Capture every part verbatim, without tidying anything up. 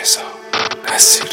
رضا نصیری.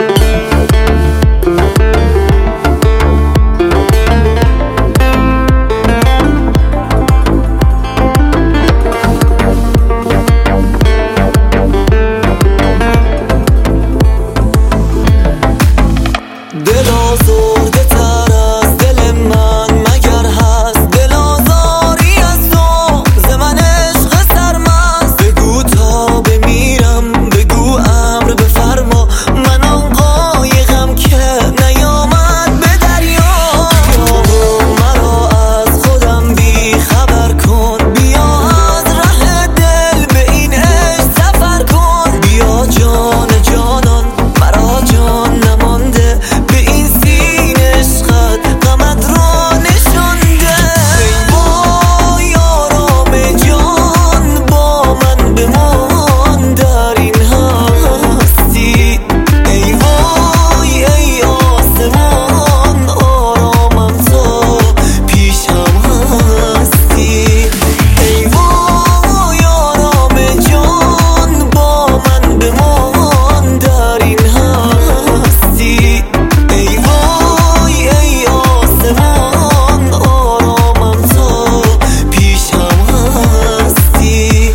دل آزرده تر از دل من مگر هست، دل آزاری از تو ز من عشق سرمست. بگو تا بمیرم، بگو امر بفرما، من آن قایقم که نیامد به دریا. بیا و مرا از خودم بی خبر کن، بیا از ره دل به این عشق سفر کن. بیا جان جانان مرا جان نمانده، به این سینه عشقت غمت را نشانده. ای وای آرام جان با من بمان در این هستی. ای وای ای آسمان آرامم تا پیشم هستی. ای وای آرام جان با من بمان در این هستی. ای وای ای آسمان آرامم تا پیشم هستی.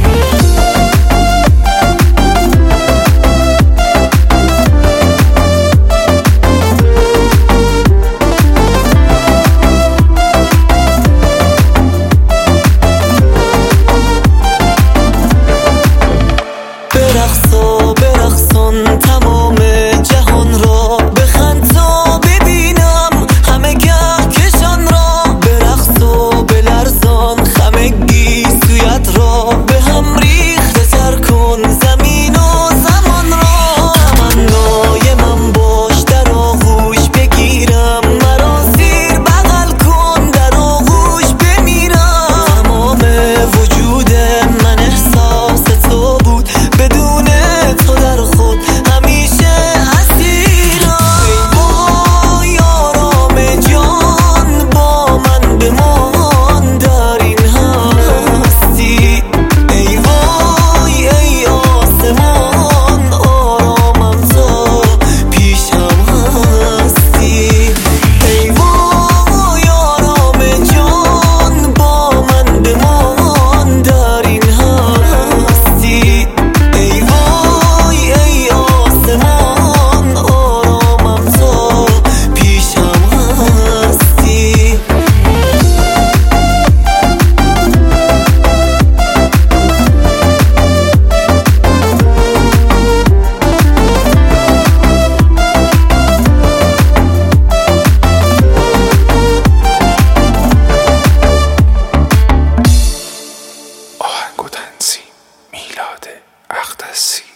برقصا برقصان تمام جهان را، بخند تا ببینم همه کهکشان را. برقص و بلرزان خم گیسویت را، به هم ریخته تر کن زمین و زمان را. تمنای من باش در آغوش بگیرم، مرا زیر بغل کن در آغوش بمیرم. تمام وجود من احساس تو بود، بدون تو در خود همیشه اسیرم. ای وای آرام جان با من بمان در این هستی. ای وای ای آسمان آرامم تا پیشم هستی. ای وای آرام جان با من بمان در این هستی. ای وای ای آسمان آرامم تا پیشم هستی. آهنگ و تنظیم میلاد اقدسی.